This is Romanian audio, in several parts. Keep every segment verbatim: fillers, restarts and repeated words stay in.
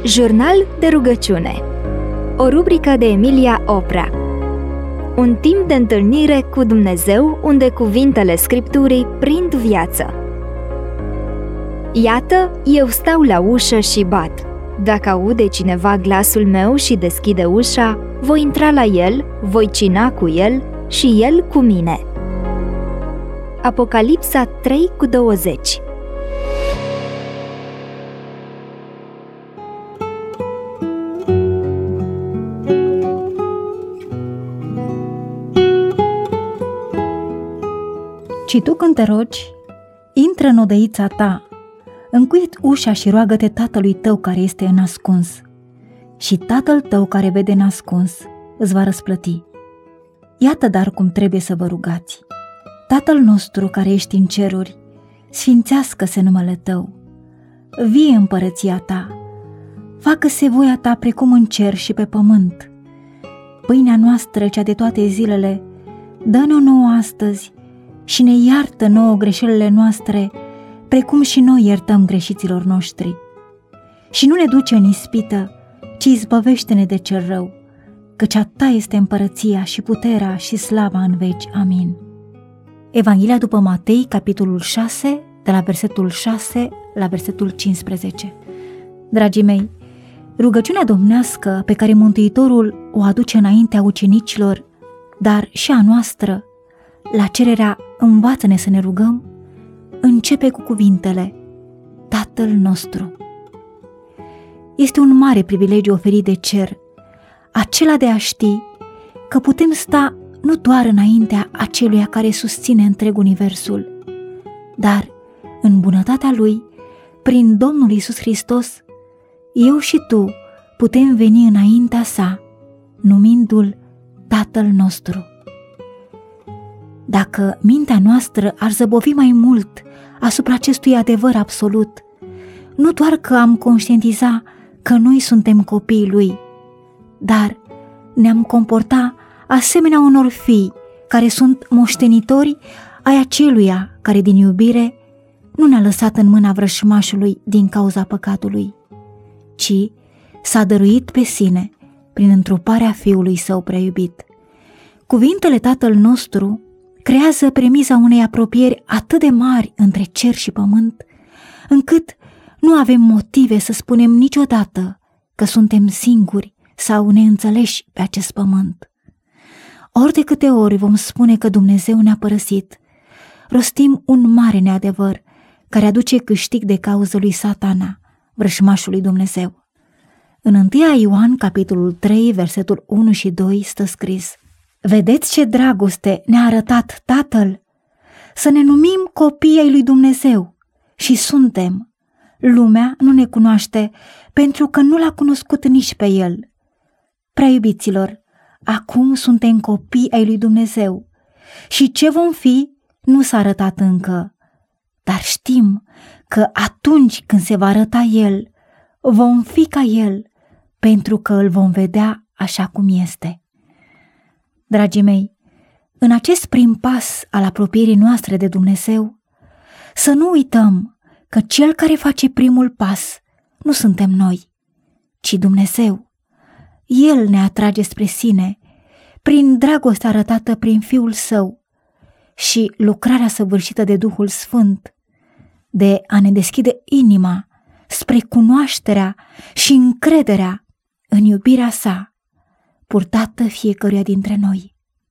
Jurnal de rugăciune. O rubrică de Emilia Oprea. Un timp de întâlnire cu Dumnezeu unde cuvintele Scripturii prind viață. Iată, eu stau la ușă și bat. Dacă aude cineva glasul meu și deschide ușa, voi intra la el, voi cina cu el și el cu mine. Apocalipsa trei cu douăzeci. Și tu când te rogi, intră în odăița ta, încuie ușa și roagă-te tatălui tău care este în ascuns. Și tatăl tău care vede în ascuns îți va răsplăti. Iată dar cum trebuie să vă rugați. Tatăl nostru care ești în ceruri, sfințească-se numele tău. Vie împărăția ta, facă-se voia ta precum în cer și pe pământ. Pâinea noastră, cea de toate zilele, dă-ne-o nouă astăzi și ne iartă nouă greșelile noastre, precum și noi iertăm greșiților noștri. Și nu ne duce în ispită, ci izbăvește-ne de cel rău, căci a ta este împărăția și puterea și slava în veci. Amin. Evanghelia după Matei, capitolul șase, de la versetul șase la versetul cincisprezece. Dragii mei, rugăciunea domnească pe care Mântuitorul o aduce înaintea ucenicilor, dar și a noastră, la cererea învață-ne să ne rugăm, începe cu cuvintele Tatăl nostru. Este un mare privilegiu oferit de cer, acela de a ști că putem sta nu doar înaintea aceluia care susține întreg universul, dar în bunătatea Lui, prin Domnul Iisus Hristos, eu și tu putem veni înaintea sa, numindu-L Tatăl nostru. Dacă mintea noastră ar zăbovi mai mult asupra acestui adevăr absolut, nu doar că am conștientiza că noi suntem copiii Lui, dar ne-am comporta asemenea unor fii care sunt moștenitori ai aceluia care din iubire nu ne-a lăsat în mâna vrășmașului din cauza păcatului, ci s-a dăruit pe sine prin întruparea Fiului Său preiubit. Cuvintele Tatăl nostru creează premiza unei apropieri atât de mari între cer și pământ, încât nu avem motive să spunem niciodată că suntem singuri sau neînțeleși pe acest pământ. Ori de câte ori vom spune că Dumnezeu ne-a părăsit, rostim un mare neadevăr care aduce câștig de cauză lui Satana, vrășmașul lui Dumnezeu. În întâi Ioan, capitolul trei, versetul unu și doi, stă scris: Vedeți ce dragoste ne-a arătat Tatăl? Să ne numim copii ai lui Dumnezeu și suntem. Lumea nu ne cunoaște pentru că nu l-a cunoscut nici pe El. Prea iubiților, acum suntem copii ai lui Dumnezeu și ce vom fi nu s-a arătat încă, dar știm că atunci când se va arăta El, vom fi ca El, pentru că îl vom vedea așa cum este. Dragii mei, în acest prim pas al apropierii noastre de Dumnezeu, să nu uităm că Cel care face primul pas nu suntem noi, ci Dumnezeu. El ne atrage spre sine prin dragostea arătată prin Fiul Său și lucrarea săvârșită de Duhul Sfânt, de a ne deschide inima spre cunoașterea și încrederea în iubirea Sa, purtată fiecăruia dintre noi.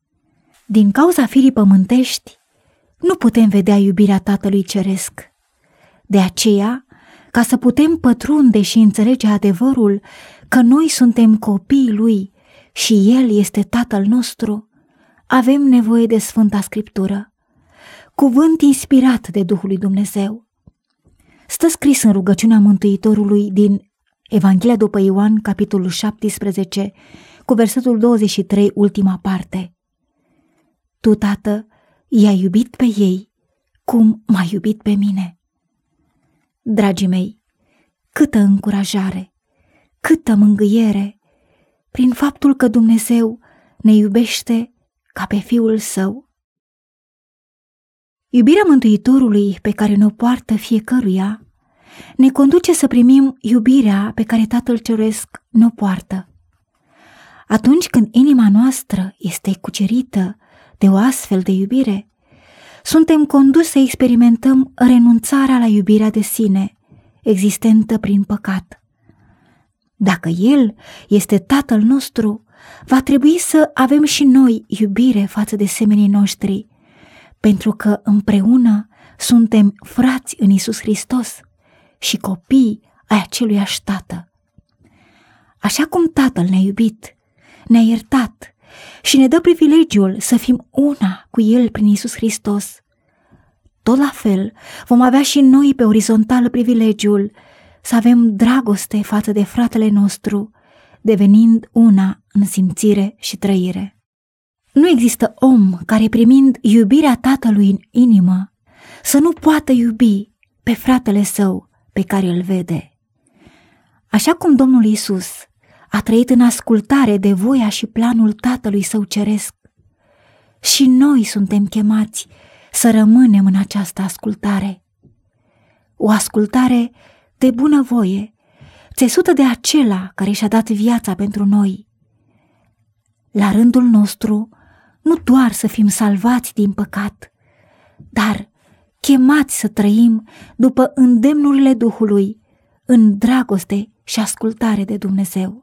Din cauza firii pământești, nu putem vedea iubirea Tatălui Ceresc. De aceea, ca să putem pătrunde și înțelege adevărul că noi suntem copiii Lui și El este Tatăl nostru, avem nevoie de Sfânta Scriptură, cuvânt inspirat de Duhul lui Dumnezeu. Stă scris în rugăciunea Mântuitorului din Evanghelia după Ioan, capitolul șaptesprezece, cu versetul douăzeci și trei, ultima parte. Tu, Tată, i-ai iubit pe ei cum m-ai iubit pe mine. Dragii mei, câtă încurajare, câtă mângâiere prin faptul că Dumnezeu ne iubește ca pe Fiul Său. Iubirea Mântuitorului pe care ne-o poartă fiecăruia ne conduce să primim iubirea pe care Tatăl Ceresc ne-o poartă. Atunci când inima noastră este cucerită de o astfel de iubire, suntem conduși să experimentăm renunțarea la iubirea de sine, existentă prin păcat. Dacă El este Tatăl nostru, va trebui să avem și noi iubire față de semenii noștri, pentru că împreună suntem frați în Iisus Hristos și copii ai aceluiași Tată. Așa cum Tatăl ne-a iubit, ne-a iertat și ne dă privilegiul să fim una cu El prin Iisus Hristos, tot la fel vom avea și noi pe orizontală privilegiul să avem dragoste față de fratele nostru, devenind una în simțire și trăire. Nu există om care, primind iubirea Tatălui în inimă, să nu poată iubi pe fratele său pe care îl vede. Așa cum Domnul Iisus a trăit în ascultare de voia și planul Tatălui Său Ceresc, și noi suntem chemați să rămânem în această ascultare. O ascultare de bunăvoie, țesută de acela care și-a dat viața pentru noi. La rândul nostru, nu doar să fim salvați din păcat, dar chemați să trăim după îndemnurile Duhului, în dragoste și ascultare de Dumnezeu.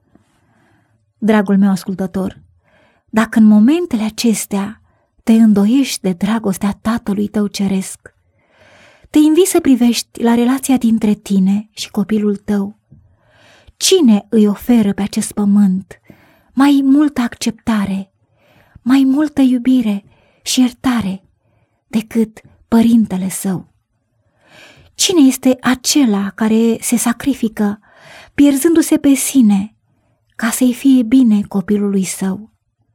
Dragul meu ascultător, dacă în momentele acestea te îndoiești de dragostea Tatălui tău ceresc, te invit să privești la relația dintre tine și copilul tău. Cine îi oferă pe acest pământ mai multă acceptare, mai multă iubire și iertare decât părintele său? Cine este acela care se sacrifică, pierzându-se pe sine, ca să-i fie bine copilului său?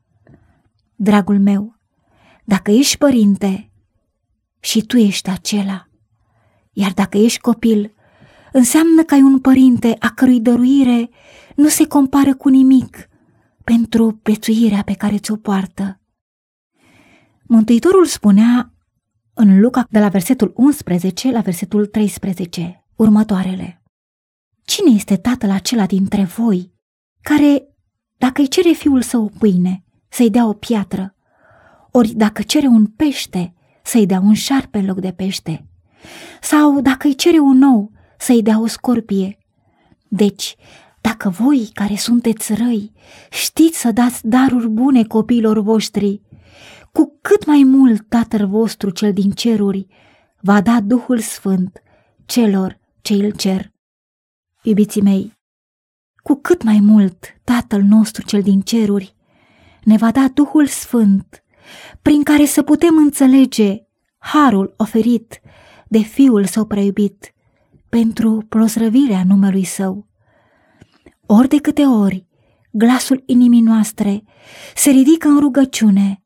Dragul meu, dacă ești părinte, și tu ești acela, iar dacă ești copil, înseamnă că ai un părinte a cărui dăruire nu se compară cu nimic pentru prețuirea pe care ți-o poartă. Mântuitorul spunea în Luca de la versetul unsprezece la versetul treisprezece următoarele: Cine este tatăl acela dintre voi care, dacă îi cere fiul său o pâine, să-i dea o piatră, ori dacă cere un pește, să-i dea un șarpe în loc de pește, sau dacă îi cere un ou, să-i dea o scorpie? Deci, dacă voi care sunteți răi știți să dați daruri bune copiilor voștri, cu cât mai mult Tatăl vostru cel din ceruri va da Duhul Sfânt celor ce îl cer. Iubiții mei, cu cât mai mult Tatăl nostru cel din ceruri ne va da Duhul Sfânt, prin care să putem înțelege harul oferit de Fiul Său preiubit pentru proslăvirea numelui Său. Ori de câte ori glasul inimii noastre se ridică în rugăciune,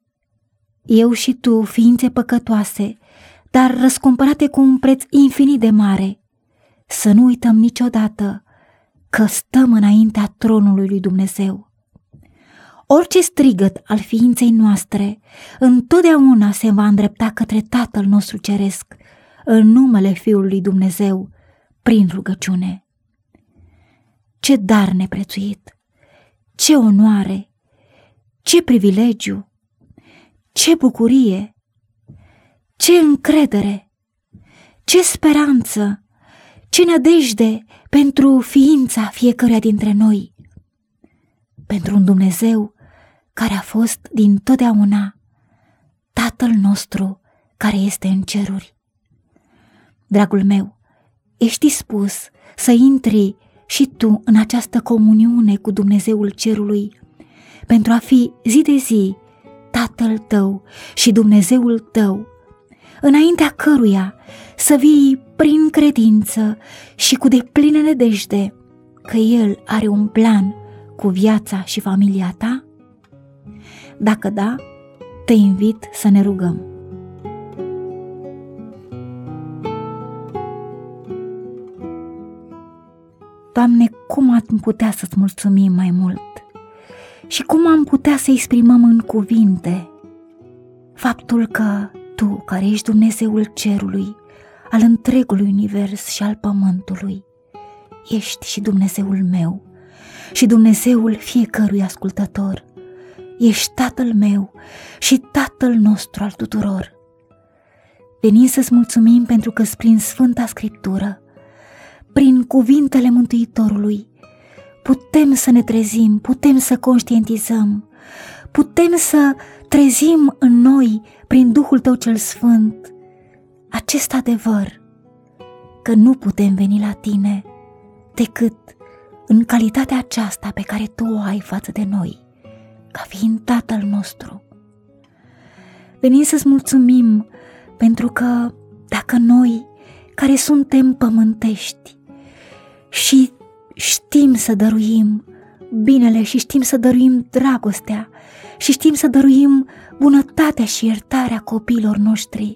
eu și tu, ființe păcătoase, dar răscumpărate cu un preț infinit de mare, să nu uităm niciodată că stăm înaintea tronului lui Dumnezeu. Orice strigăt al ființei noastre întotdeauna se va îndrepta către Tatăl nostru Ceresc, în numele Fiului Dumnezeu, prin rugăciune. Ce dar neprețuit, ce onoare, ce privilegiu, ce bucurie, ce încredere, ce speranță, ce nădejde pentru ființa fiecăruia dintre noi, pentru un Dumnezeu care a fost dintotdeauna Tatăl nostru care este în ceruri. Dragul meu, ești dispus să intri și tu în această comuniune cu Dumnezeul cerului, pentru a fi zi de zi Tatăl tău și Dumnezeul tău, înaintea căruia să vii prin credință și cu deplină nădejde că El are un plan cu viața și familia ta? Dacă da, te invit să ne rugăm. Doamne, cum am putea să-ți mulțumim mai mult și cum am putea să exprimăm în cuvinte faptul că Tu, care ești Dumnezeul cerului, al întregului univers și al pământului. Ești și Dumnezeul meu și Dumnezeul fiecărui ascultător. Ești Tatăl meu și Tatăl nostru al tuturor. Venim să-ți mulțumim pentru că prin Sfânta Scriptură, prin cuvintele Mântuitorului, putem să ne trezim, putem să conștientizăm, putem să trezim în noi, prin Duhul Tău cel Sfânt, acest adevăr, că nu putem veni la Tine decât în calitatea aceasta pe care Tu o ai față de noi, ca fiind Tatăl nostru. Venim să-ți mulțumim pentru că dacă noi, care suntem pământești și știm să dăruim binele și știm să dăruim dragostea și știm să dăruim bunătatea și iertarea copiilor noștri,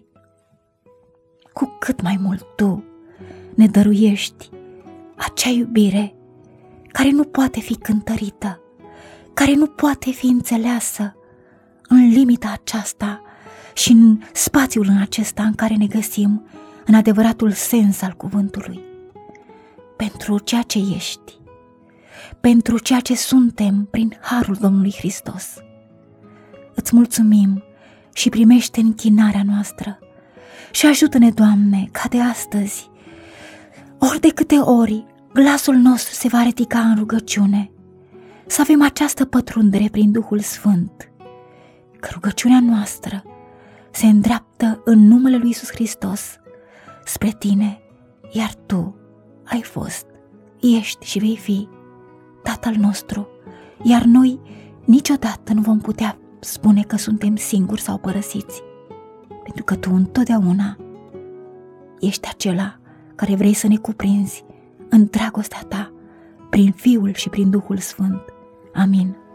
cu cât mai mult Tu ne dăruiești acea iubire care nu poate fi cântărită, care nu poate fi înțeleasă în limita aceasta și în spațiul în acesta în care ne găsim în adevăratul sens al cuvântului. Pentru ceea ce ești, pentru ceea ce suntem prin harul Domnului Hristos. Îți mulțumim și primește închinarea noastră și ajută-ne, Doamne, ca de astăzi, ori de câte ori glasul nostru se va ridica în rugăciune, să avem această pătrundere prin Duhul Sfânt, că rugăciunea noastră se îndreaptă în numele lui Iisus Hristos spre Tine, iar Tu ai fost, ești și vei fi Tatăl nostru, iar noi niciodată nu vom putea spune că suntem singuri sau părăsiți, pentru că Tu întotdeauna ești acela care vrei să ne cuprinzi în dragostea Ta prin Fiul și prin Duhul Sfânt. Amin.